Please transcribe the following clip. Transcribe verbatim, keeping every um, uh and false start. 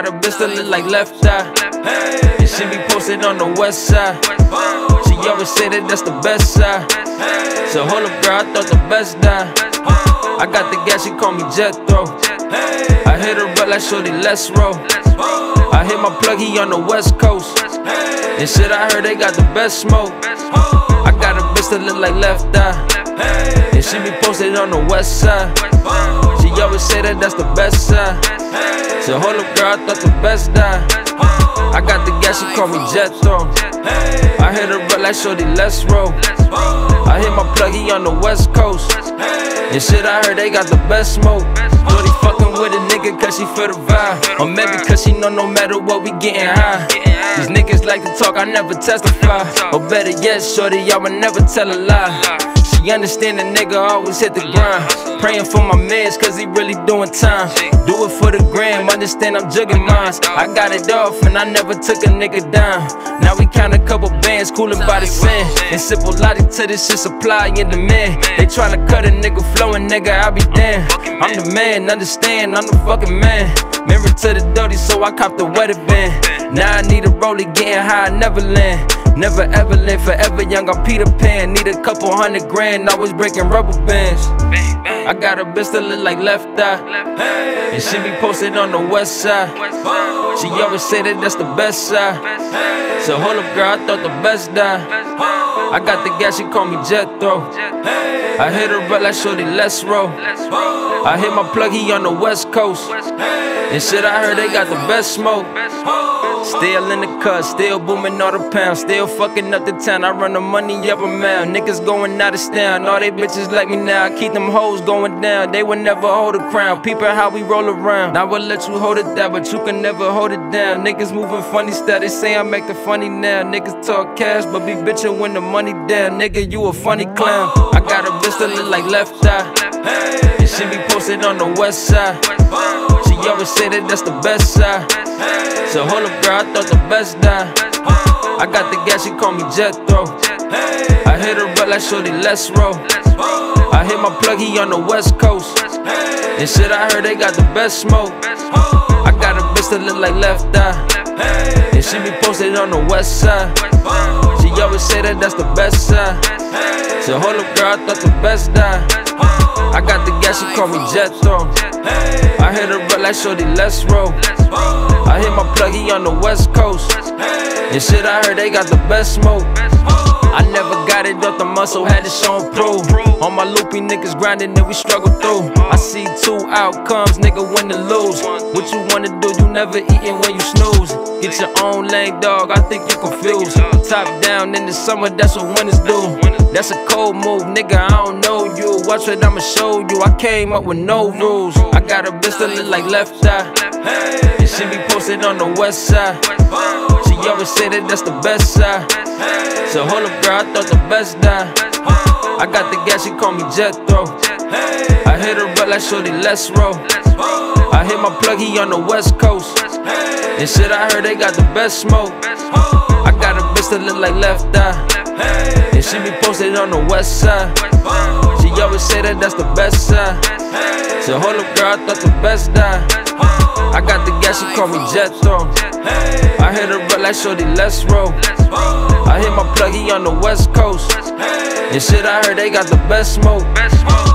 got a bitch that look like Left Eye, and she be posted on the west side. She always say that that's the best side. So hold up, girl, I thought the best died. I got the gas, she call me Jethro. I hit her up like shorty, let's roll. I hit my plug, he on the west coast. And shit, I heard they got the best smoke. I got a bitch that look like Left Eye, and she be posted on the west side. She always say that that's the best side. So hold up, girl, I thought the best died. I got the gas, she call me Jethro. I hit her up like shorty, let's roll. I hit my plug, he on the west coast. And shit, I heard they got the best smoke. Shorty fucking with a nigga cause she feel the vibe, or maybe cause she know no matter what we getting high. These niggas like to talk, I never testify. Or better yet, shorty, I would never tell a lie. She understand the nigga always hit the grind. Praying for my mans cause he really doing time. Do it for the gram, understand I'm jugging mines. I got it off and I never took a nigga down. Now we count a couple bands, coolin' by the sand. And simple logic to this shit, supply and demand. They tryna cut a nigga flowin', nigga, I be damn. I'm the man, understand, I'm the fucking man. Mirror to the dirty, so I cop the weather band. Now I need a rollie, getting high, never land. Never ever live, forever young, I'm Peter Pan. Need a couple hundred grand, always breaking rubber bands. I got a bitch that look like Left Eye, and she be posted on the west side. She always say that that's the best side. So hold up, girl, I thought the best died. I got the gas, she call me Jethro. I hit her up like shorty, let's roll. I hit my plug, he on the west coast. And shit, I heard they got the best smoke. Still in the cut, still booming all the pounds, still fucking up the town. I run the money up a mile. Niggas going out of town, all they bitches like me now. I keep them hoes going down, they would never hold a crown. Peepin' how we roll around. I will let you hold it down, but you can never hold it down. Niggas moving funny style, they say I'm acting funny now. Niggas talk cash, but be bitchin' when the money down. Nigga, you a funny clown. I got a bitch that look like Left Eye, and she be posted on the west side. She always say that that's the best side. So hold up, girl, I thought the best died. I got the gas, she call me Jethro. I hit her up like shorty, let's roll. I hit my plug, he on the west coast. And shit, I heard they got the best smoke. I got a bitch that look like Left Eye, and she be posted on the west side. She always say that that's the best side. So hold up, girl, I thought the best died. I got the gas, she call me Jethro. I hit her up like shorty, let's roll. I hit my plug, he on the west coast. And shit, I heard they got the best smoke. I never got it off the muscle, had to show and prove. All my loopy niggas grinding, then we struggle through. I see two outcomes, nigga, win or lose. What you wanna do, you never eatin' when you snooze. Get your own lane, dog, I think you confused. Top down in the summer, that's what winners do. That's a cold move, nigga, I don't know you. Watch what I'ma show you, I came up with no rules. I got a bitch that look like Left Eye, and she be posted on the west side. She always say that that's the best side. So hold up, girl, I thought the best died. I got the gas, she call me Jethro. I hit her up like shorty, let's roll. I hit my plug, he on the west coast. And shit, I heard they got the best smoke. I got a bitch that look like Left Eye, and she be posted on the west side. She always say that that's the best side. So hold up, girl, I thought the best died. I got the gas, she call me Jethro. I hit her up like shorty, let's roll. I hit my plug, he on the west coast. And shit, I heard they got the best smoke.